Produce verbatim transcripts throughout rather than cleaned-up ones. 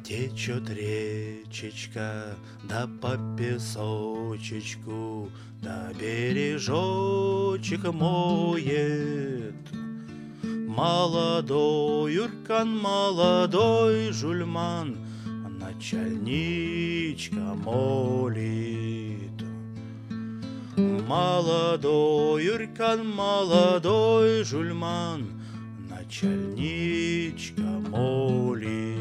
Течет речечка, да по песочечку, да бережочек моет. Молодой Юркан, молодой жульман, начальничка молит. Молодой Юркан, молодой жульман, начальничка молит.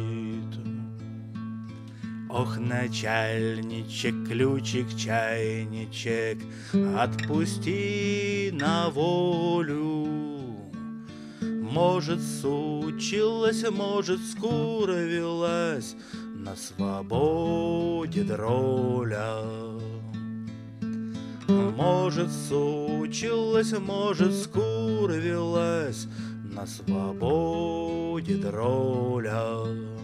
Ох, начальничек, ключик, чайничек, отпусти на волю. Может, сучилась, может, скуровилась, на свободе дроля. Может, сучилась, может, скуровилась, на свободе дроля.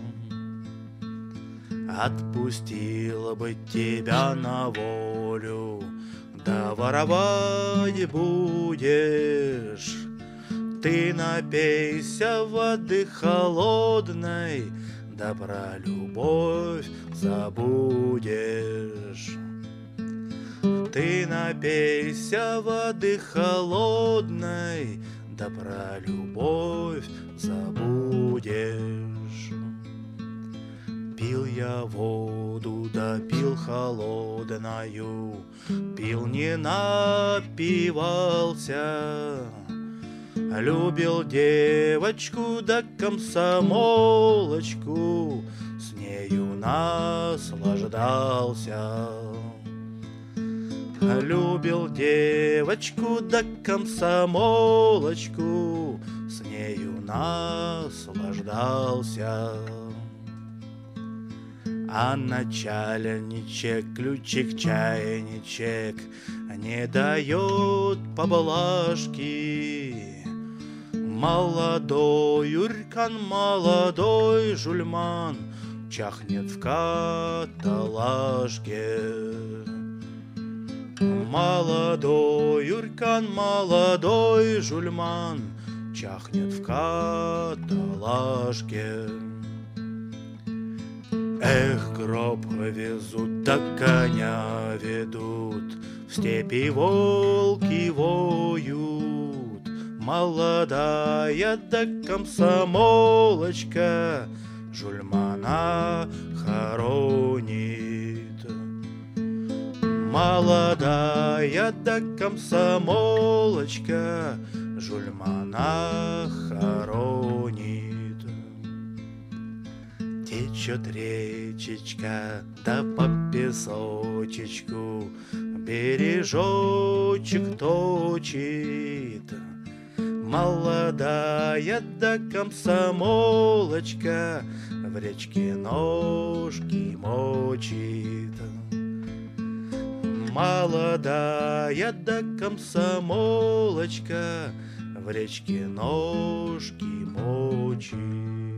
Отпустила бы тебя на волю, да воровать будешь. Ты напейся воды холодной, да про любовь забудешь. Ты напейся воды холодной, да про любовь забудешь. Пил я воду, да пил холодною, пил не напивался. Любил девочку, да комсомолочку, с нею наслаждался. Любил девочку, да комсомолочку, с нею наслаждался. А начальничек, ключик, чайничек не дает поблажки. Молодой Юркан, молодой жульман, чахнет в каталажке. Молодой Юркан, молодой жульман, чахнет в каталажке. Эх, гроб везут, да коня ведут, в степи волки воют. Молодая да комсомолочка жульмана хоронит. Молодая да комсомолочка жульмана хоронит. Течет речечка, да по песочечку бережочек точит. Молодая да комсомолочка в речке ножки мочит. Молодая да комсомолочка в речке ножки мочит.